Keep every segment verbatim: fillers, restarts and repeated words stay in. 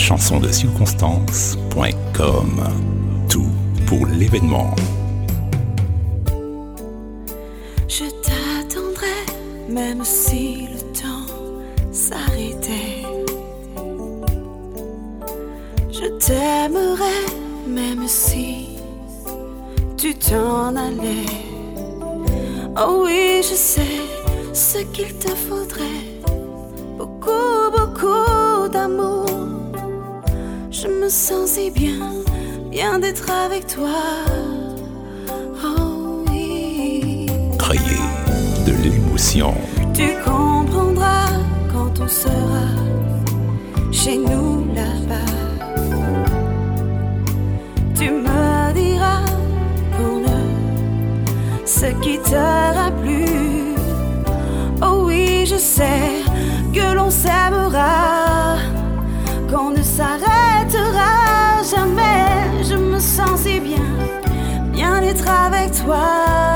chanson de circonstance point com. Tout pour l'événement. Je t'attendrai, même si le temps s'arrêtait. Je t'aimerai, même si tu t'en allais. Oh oui, je sais ce qu'il te faudrait. Beaucoup, beaucoup d'amour. Je me sens si bien, bien d'être avec toi. Oh oui. Créer de l'émotion. Tu comprendras quand on sera chez nous là-bas. Tu me diras qu'on ne se quittera plus. Oh oui, je sais que l'on s'aimera, qu'on ne s'arrêtera jamais. Je me sens si bien, bien d'être avec toi.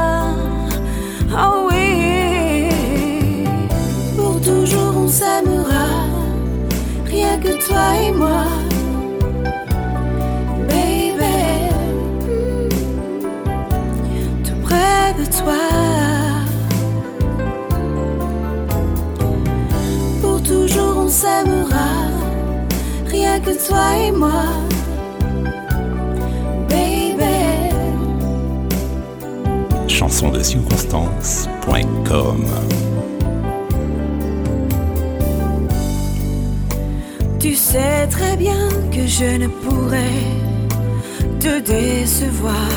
Oh oui, pour toujours on s'aimera, rien que toi et moi. Baby, tout près de toi. Pour toujours on s'aimera, rien que toi et moi. Baby. chanson de circonstance point com. Tu sais très bien que je ne pourrai te décevoir.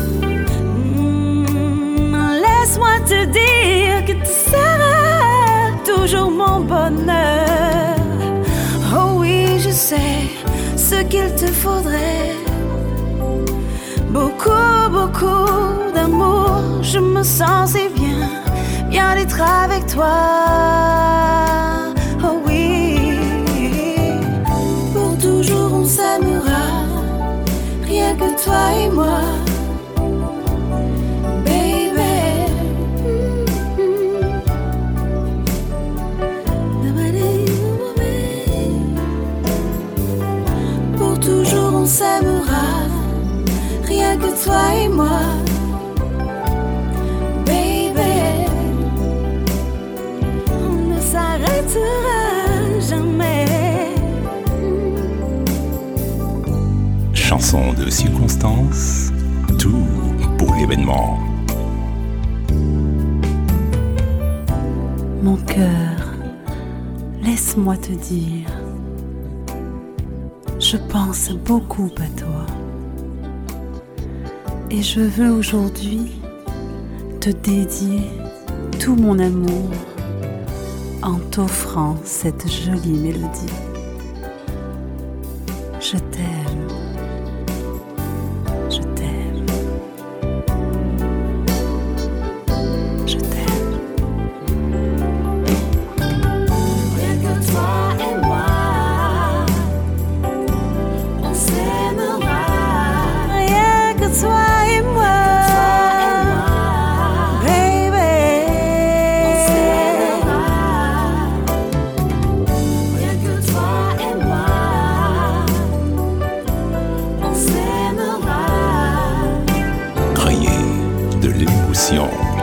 Mmh, laisse-moi te dire que tu seras toujours mon bonheur. Oh oui, je sais ce qu'il te faudrait. Beaucoup, beaucoup d'amour. Je me sens si bien, bien d'être avec toi. Oh oui, pour toujours on s'aimera, rien que toi et moi. Pour toujours on s'aimera, rien que toi et moi. Baby, on ne s'arrêtera jamais. Chanson de circonstance, tout pour l'événement. Mon cœur, laisse-moi te dire, je pense beaucoup à toi. Et je veux aujourd'hui te dédier tout mon amour en t'offrant cette jolie mélodie. Je t'aime, je t'aime, je t'aime. Rien que toi et moi, on s'aimera. Rien que toi et moi, baby, on s'aimera. Rien que toi et moi, on s'aimera. Créer de l'émotion.